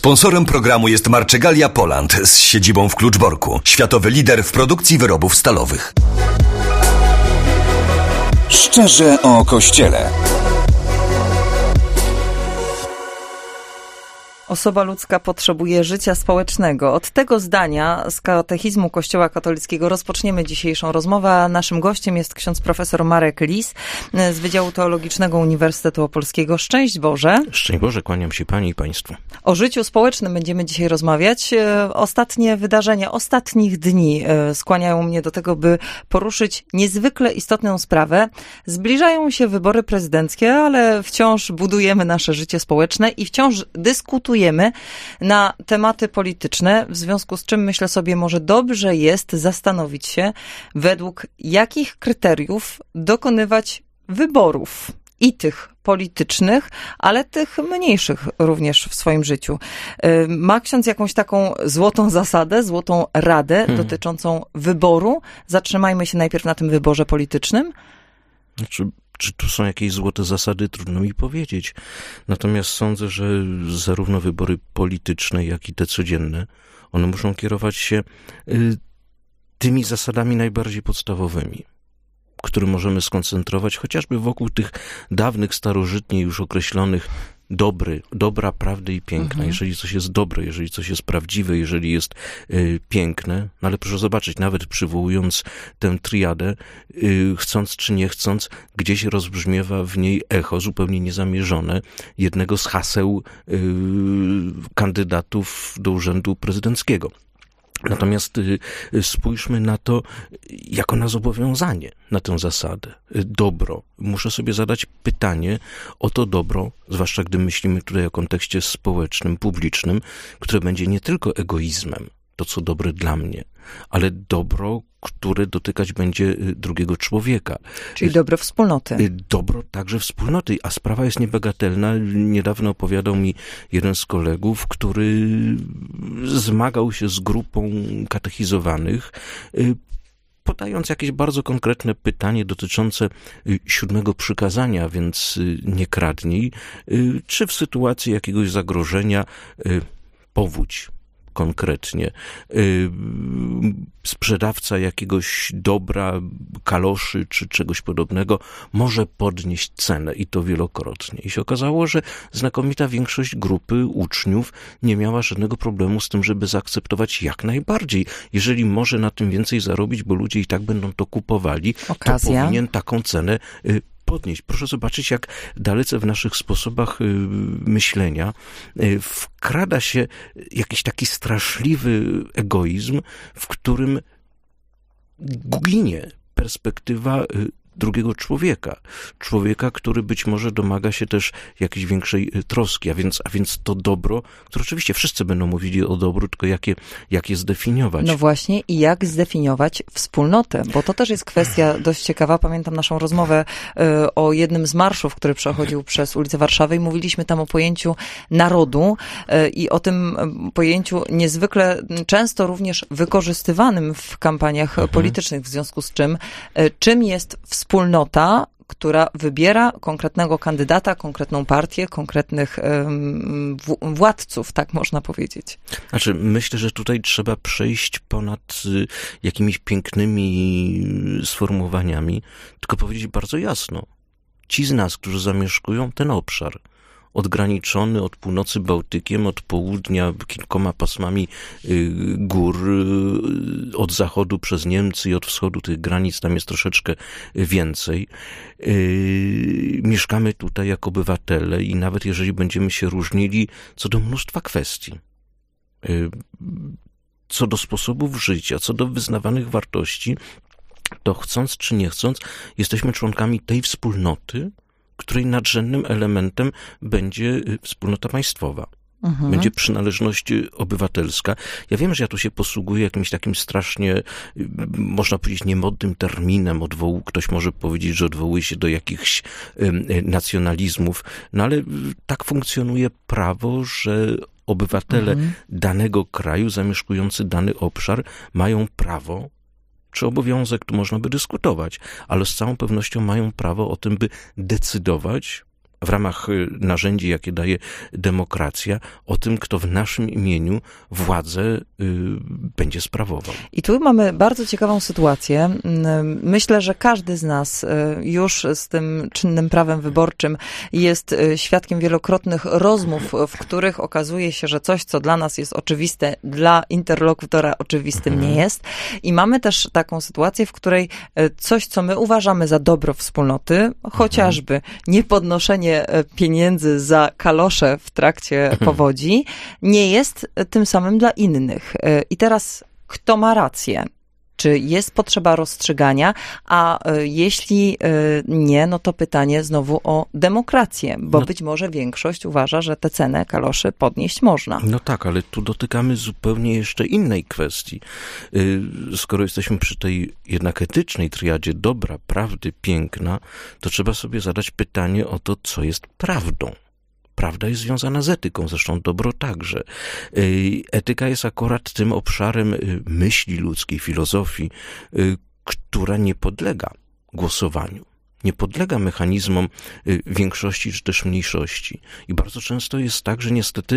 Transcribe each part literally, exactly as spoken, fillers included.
Sponsorem programu jest Marczegalia Poland z siedzibą w Kluczborku. Światowy lider w produkcji wyrobów stalowych. Szczerze o Kościele. Osoba ludzka potrzebuje życia społecznego. Od tego zdania z katechizmu Kościoła katolickiego rozpoczniemy dzisiejszą rozmowę. A naszym gościem jest ksiądz profesor Marek Lis z Wydziału Teologicznego Uniwersytetu Opolskiego. Szczęść Boże. Szczęść Boże, kłaniam się Pani i Państwu. O życiu społecznym będziemy dzisiaj rozmawiać. Ostatnie wydarzenia ostatnich dni skłaniają mnie do tego, by poruszyć niezwykle istotną sprawę. Zbliżają się wybory prezydenckie, ale wciąż budujemy nasze życie społeczne i wciąż dyskutujemy na tematy polityczne, w związku z czym myślę sobie, może dobrze jest zastanowić się, według jakich kryteriów dokonywać wyborów i tych politycznych, ale tych mniejszych również w swoim życiu. Ma ksiądz jakąś taką złotą zasadę, złotą radę hmm. dotyczącą wyboru? Zatrzymajmy się najpierw na tym wyborze politycznym. Znaczy... Czy tu są jakieś złote zasady? Trudno mi powiedzieć. Natomiast sądzę, że zarówno wybory polityczne, jak i te codzienne, one muszą kierować się y, tymi zasadami najbardziej podstawowymi, które możemy skoncentrować chociażby wokół tych dawnych, starożytnie już określonych dobry, dobra, prawdy i piękna. Mhm. Jeżeli coś jest dobre, jeżeli coś jest prawdziwe, jeżeli jest y, piękne, no ale proszę zobaczyć, nawet przywołując tę triadę, y, chcąc czy nie chcąc, gdzieś rozbrzmiewa w niej echo zupełnie niezamierzone jednego z haseł y, kandydatów do urzędu prezydenckiego. Natomiast y, spójrzmy na to jako na zobowiązanie, na tę zasadę. Dobro. Muszę sobie zadać pytanie o to dobro, zwłaszcza gdy myślimy tutaj o kontekście społecznym, publicznym, które będzie nie tylko egoizmem, to co dobre dla mnie, ale dobro, które dotykać będzie drugiego człowieka. Czyli dobro wspólnoty. Dobro także wspólnoty, a sprawa jest niebagatelna. Niedawno opowiadał mi jeden z kolegów, który zmagał się z grupą katechizowanych, podając jakieś bardzo konkretne pytanie dotyczące siódmego przykazania, więc nie kradnij, czy w sytuacji jakiegoś zagrożenia powódź. Konkretnie. Sprzedawca jakiegoś dobra, kaloszy czy czegoś podobnego może podnieść cenę i to wielokrotnie. I się okazało, że znakomita większość grupy uczniów nie miała żadnego problemu z tym, żeby zaakceptować jak najbardziej. Jeżeli może na tym więcej zarobić, bo ludzie i tak będą to kupowali, Okazja. To powinien taką cenę podnieść. Proszę zobaczyć, jak dalece w naszych sposobach y, myślenia y, wkrada się jakiś taki straszliwy egoizm, w którym ginie perspektywa y, drugiego człowieka. Człowieka, który być może domaga się też jakiejś większej troski, a więc, a więc to dobro, które oczywiście wszyscy będą mówili o dobru, tylko jak je, jak je zdefiniować. No właśnie i jak zdefiniować wspólnotę, bo to też jest kwestia dość ciekawa. Pamiętam naszą rozmowę y, o jednym z marszów, który przechodził przez ulicę Warszawy i mówiliśmy tam o pojęciu narodu y, i o tym pojęciu niezwykle często również wykorzystywanym w kampaniach mhm. politycznych, w związku z czym y, czym jest wspólnota? Wspólnota, która wybiera konkretnego kandydata, konkretną partię, konkretnych um, władców, tak można powiedzieć. Znaczy, myślę, że tutaj trzeba przejść ponad y, jakimiś pięknymi sformułowaniami, tylko powiedzieć bardzo jasno. Ci z nas, którzy zamieszkują ten obszar, odgraniczony od północy Bałtykiem, od południa kilkoma pasmami y, gór, y, od zachodu przez Niemcy i od wschodu tych granic tam jest troszeczkę więcej. Y, mieszkamy tutaj jako obywatele i nawet jeżeli będziemy się różnili co do mnóstwa kwestii, y, co do sposobów życia, co do wyznawanych wartości, to chcąc czy nie chcąc, jesteśmy członkami tej wspólnoty, której nadrzędnym elementem będzie wspólnota państwowa. Mhm. Będzie przynależność obywatelska. Ja wiem, że ja tu się posługuję jakimś takim strasznie, można powiedzieć, niemodnym terminem. Odwoł, ktoś może powiedzieć, że odwołuje się do jakichś nacjonalizmów, no ale tak funkcjonuje prawo, że obywatele mhm. danego kraju, zamieszkujący dany obszar, mają prawo, czy obowiązek, tu można by dyskutować, ale z całą pewnością mają prawo o tym, by decydować w ramach narzędzi, jakie daje demokracja, o tym, kto w naszym imieniu władzę y, będzie sprawował. I tu mamy bardzo ciekawą sytuację. Myślę, że każdy z nas już z tym czynnym prawem wyborczym jest świadkiem wielokrotnych rozmów, w których okazuje się, że coś, co dla nas jest oczywiste, dla interlokutora oczywistym mhm. nie jest. I mamy też taką sytuację, w której coś, co my uważamy za dobro wspólnoty, chociażby niepodnoszenie pieniędzy za kalosze w trakcie powodzi, nie jest tym samym dla innych. I teraz kto ma rację? Czy jest potrzeba rozstrzygania, a jeśli nie, no to pytanie znowu o demokrację, bo no, być może większość uważa, że tę cenę kaloszy podnieść można. No tak, ale tu dotykamy zupełnie jeszcze innej kwestii. Skoro jesteśmy przy tej jednak etycznej triadzie dobra, prawdy, piękna, to trzeba sobie zadać pytanie o to, co jest prawdą. Prawda jest związana z etyką, zresztą dobro także. Etyka jest akurat tym obszarem myśli ludzkiej, filozofii, która nie podlega głosowaniu. Nie podlega mechanizmom większości czy też mniejszości. I bardzo często jest tak, że niestety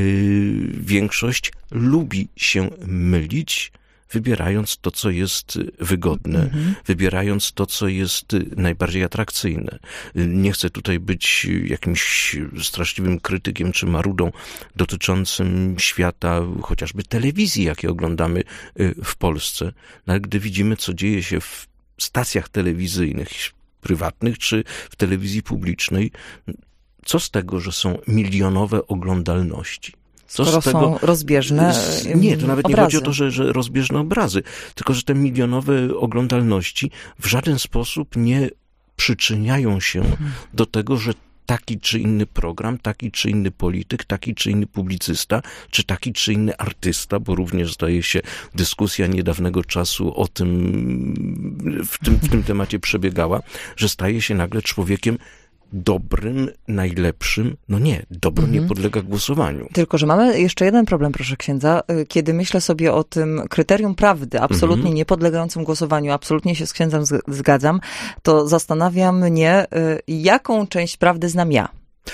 większość lubi się mylić, wybierając to, co jest wygodne, mhm. wybierając to, co jest najbardziej atrakcyjne. Nie chcę tutaj być jakimś straszliwym krytykiem czy marudą dotyczącym świata chociażby telewizji, jakie oglądamy w Polsce. No, ale gdy widzimy, co dzieje się w stacjach telewizyjnych, prywatnych czy w telewizji publicznej, co z tego, że są milionowe oglądalności? Co Skoro z tego, są rozbieżne Nie, to nawet obrazy. nie chodzi o to, że, że rozbieżne obrazy, tylko że te milionowe oglądalności w żaden sposób nie przyczyniają się hmm. do tego, że taki czy inny program, taki czy inny polityk, taki czy inny publicysta, czy taki czy inny artysta, bo również zdaje się dyskusja niedawnego czasu o tym, w tym, w tym temacie przebiegała, że staje się nagle człowiekiem dobrym, najlepszym. No nie, dobro mhm. nie podlega głosowaniu. Tylko, że mamy jeszcze jeden problem, proszę księdza. Kiedy myślę sobie o tym kryterium prawdy, absolutnie mhm. niepodlegającym głosowaniu, absolutnie się z księdzem zgadzam, to zastanawia mnie, jaką część prawdy znam ja.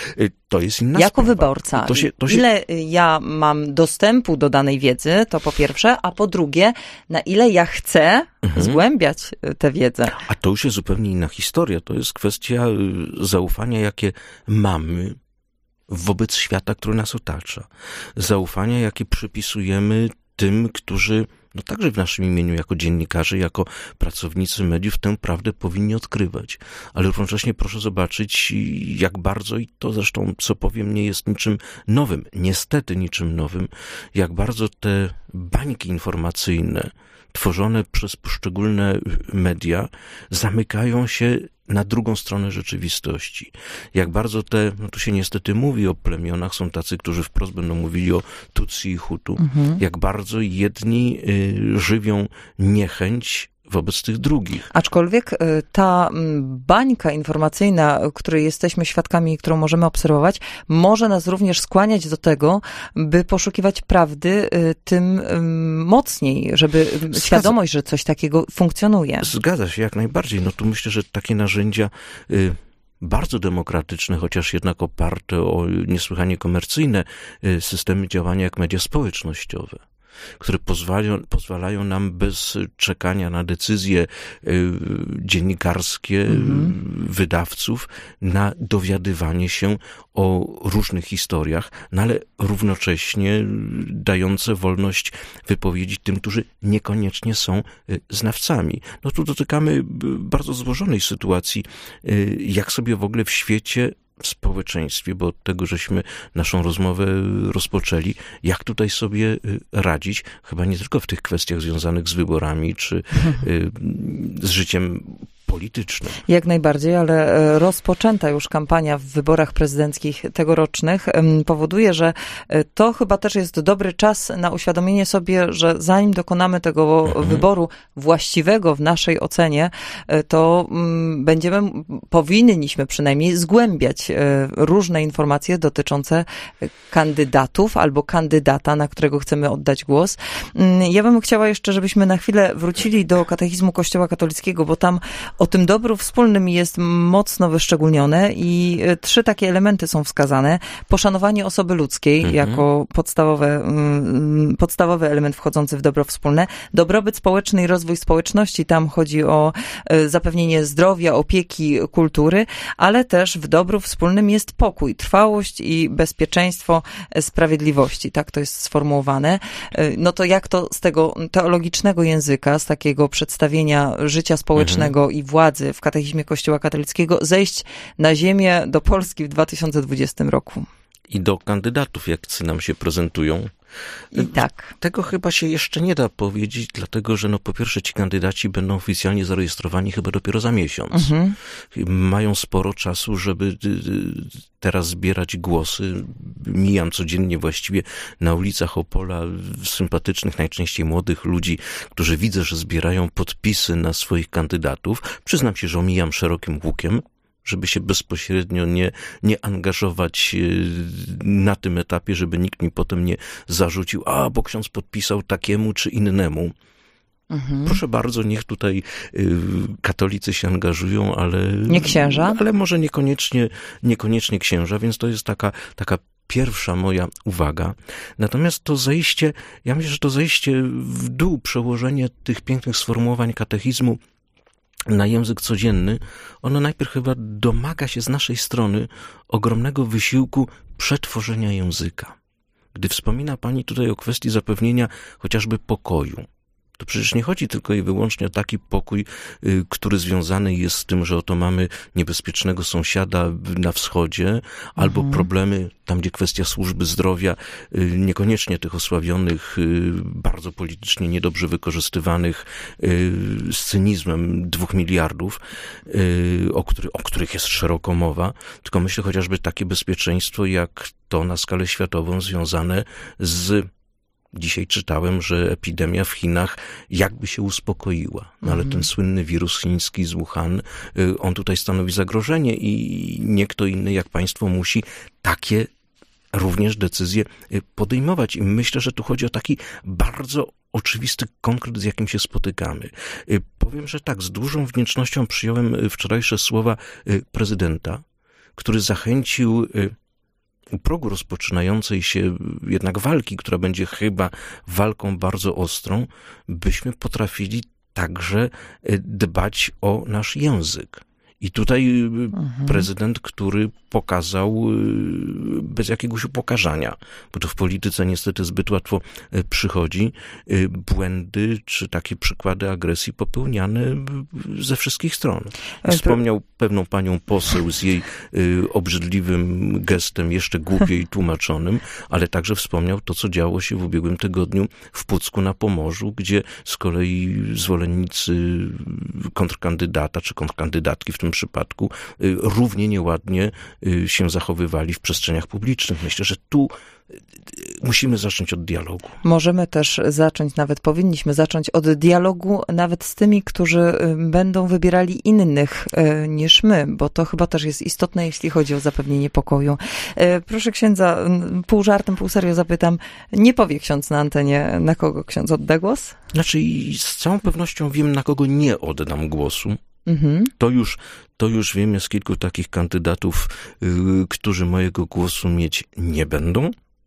To jest inna Jako sprawa. wyborca, to się, to się... ile ja mam dostępu do danej wiedzy, to po pierwsze, a po drugie, na ile ja chcę mhm. zgłębiać tę wiedzę. A to już jest zupełnie inna historia. To jest kwestia zaufania, jakie mamy wobec świata, który nas otacza. Zaufania, jakie przypisujemy tym, którzy no także w naszym imieniu jako dziennikarze, jako pracownicy mediów tę prawdę powinni odkrywać. Ale równocześnie proszę zobaczyć, jak bardzo, i to zresztą, co powiem, nie jest niczym nowym, niestety niczym nowym, jak bardzo te bańki informacyjne tworzone przez poszczególne media zamykają się na drugą stronę rzeczywistości. Jak bardzo te, no tu się niestety mówi o plemionach, są tacy, którzy wprost będą mówili o Tutsi i Hutu, mhm. jak bardzo jedni y, żywią niechęć wobec tych drugich. Aczkolwiek ta bańka informacyjna, której jesteśmy świadkami i którą możemy obserwować, może nas również skłaniać do tego, by poszukiwać prawdy tym mocniej, żeby Zgadza. świadomość, że coś takiego funkcjonuje. Zgadza się, jak najbardziej. No tu myślę, że takie narzędzia y, bardzo demokratyczne, chociaż jednak oparte o niesłychanie komercyjne y, systemy działania jak media społecznościowe, które pozwalają, pozwalają nam bez czekania na decyzje y, dziennikarskie mm-hmm. wydawców na dowiadywanie się o różnych historiach, no ale równocześnie dające wolność wypowiedzi tym, którzy niekoniecznie są y, znawcami. No tu dotykamy bardzo złożonej sytuacji, y, jak sobie w ogóle w świecie, w społeczeństwie, bo od tego żeśmy naszą rozmowę rozpoczęli, jak tutaj sobie radzić, chyba nie tylko w tych kwestiach związanych z wyborami, czy z życiem politycznym. Jak najbardziej, ale rozpoczęta już kampania w wyborach prezydenckich tegorocznych powoduje, że to chyba też jest dobry czas na uświadomienie sobie, że zanim dokonamy tego mhm. wyboru właściwego w naszej ocenie, to będziemy, powinniśmy przynajmniej zgłębiać różne informacje dotyczące kandydatów albo kandydata, na którego chcemy oddać głos. Ja bym chciała jeszcze, żebyśmy na chwilę wrócili do katechizmu Kościoła katolickiego, bo tam O tym dobru wspólnym jest mocno wyszczególnione i trzy takie elementy są wskazane. Poszanowanie osoby ludzkiej mhm. jako podstawowe, podstawowy element wchodzący w dobro wspólne. Dobrobyt społeczny i rozwój społeczności. Tam chodzi o zapewnienie zdrowia, opieki, kultury, ale też w dobru wspólnym jest pokój, trwałość i bezpieczeństwo sprawiedliwości. Tak to jest sformułowane. No to jak to z tego teologicznego języka, z takiego przedstawienia życia społecznego mhm. i władzy w katechizmie Kościoła katolickiego zejść na ziemię do Polski w dwa tysiące dwudziestym roku? I do kandydatów, jak nam się prezentują. I tak. Tego chyba się jeszcze nie da powiedzieć, dlatego że no po pierwsze ci kandydaci będą oficjalnie zarejestrowani chyba dopiero za miesiąc. Mhm. Mają sporo czasu, żeby teraz zbierać głosy. Mijam codziennie właściwie na ulicach Opola sympatycznych, najczęściej młodych ludzi, którzy widzę, że zbierają podpisy na swoich kandydatów. Przyznam się, że omijam szerokim łukiem, żeby się bezpośrednio nie, nie angażować na tym etapie, żeby nikt mi potem nie zarzucił, a bo ksiądz podpisał takiemu czy innemu. Mhm. Proszę bardzo, niech tutaj y, katolicy się angażują, ale... Nie księża? Ale może niekoniecznie, niekoniecznie księża, więc to jest taka, taka pierwsza moja uwaga. Natomiast to zejście, ja myślę, że to zejście w dół, przełożenie tych pięknych sformułowań katechizmu na język codzienny, ono najpierw chyba domaga się z naszej strony ogromnego wysiłku przetworzenia języka. Gdy wspomina Pani tutaj o kwestii zapewnienia chociażby pokoju, to przecież nie chodzi tylko i wyłącznie o taki pokój, y, który związany jest z tym, że oto mamy niebezpiecznego sąsiada na wschodzie, albo mhm. problemy tam, gdzie kwestia służby zdrowia, y, niekoniecznie tych osławionych, y, bardzo politycznie niedobrze wykorzystywanych y, z cynizmem dwóch miliardów, y, o, który, o których jest szeroko mowa, tylko myślę chociażby takie bezpieczeństwo, jak to na skalę światową związane z... Dzisiaj czytałem, że epidemia w Chinach jakby się uspokoiła, no ale mm. ten słynny wirus chiński z Wuhan, on tutaj stanowi zagrożenie i nie kto inny jak państwo musi takie również decyzje podejmować. I myślę, że tu chodzi o taki bardzo oczywisty konkret, z jakim się spotykamy. Powiem, że tak, z dużą wdzięcznością przyjąłem wczorajsze słowa prezydenta, który zachęcił u progu rozpoczynającej się jednak walki, która będzie chyba walką bardzo ostrą, byśmy potrafili także dbać o nasz język. I tutaj mhm. prezydent, który pokazał bez jakiegoś upokarzania, bo to w polityce niestety zbyt łatwo przychodzi, błędy czy takie przykłady agresji popełniane ze wszystkich stron. Wspomniał pewną panią poseł z jej obrzydliwym gestem, jeszcze głupiej tłumaczonym, ale także wspomniał to, co działo się w ubiegłym tygodniu w Pucku na Pomorzu, gdzie z kolei zwolennicy kontrkandydata czy kontrkandydatki w tym przypadku równie nieładnie się zachowywali w przestrzeniach publicznych. Myślę, że tu musimy zacząć od dialogu. Możemy też zacząć, nawet powinniśmy zacząć od dialogu nawet z tymi, którzy będą wybierali innych niż my, bo to chyba też jest istotne, jeśli chodzi o zapewnienie pokoju. Proszę księdza, pół żartem, pół serio zapytam, nie powie ksiądz na antenie, na kogo ksiądz odda głos? Znaczy, z całą pewnością wiem, na kogo nie oddam głosu. Mhm. To już, to już wiem, jest kilku takich kandydatów, yy, którzy mojego głosu mieć nie będą.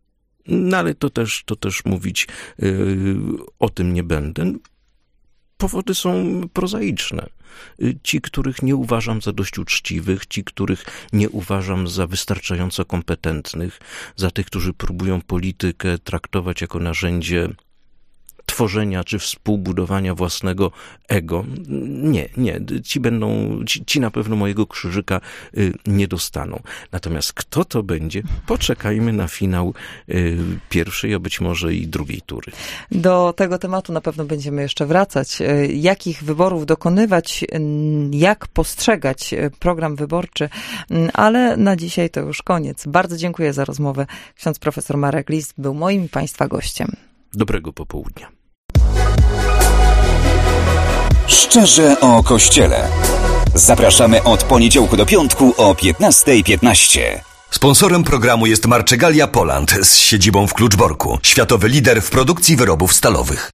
No ale to też, to też mówić yy, o tym nie będę. Powody są prozaiczne. Yy, ci, których nie uważam za dość uczciwych, ci, których nie uważam za wystarczająco kompetentnych, za tych, którzy próbują politykę traktować jako narzędzie tworzenia czy współbudowania własnego ego. Nie, nie. Ci będą, ci, ci na pewno mojego krzyżyka y, nie dostaną. Natomiast kto to będzie? Poczekajmy na finał y, pierwszej, a być może i drugiej tury. Do tego tematu na pewno będziemy jeszcze wracać. Jakich wyborów dokonywać, jak postrzegać program wyborczy, ale na dzisiaj to już koniec. Bardzo dziękuję za rozmowę. Ksiądz profesor Marek List był moim i państwa gościem. Dobrego popołudnia. Szczerze o Kościele. Zapraszamy od poniedziałku do piątku o piętnasta piętnaście. Sponsorem programu jest Marczegalia Poland z siedzibą w Kluczborku, światowy lider w produkcji wyrobów stalowych.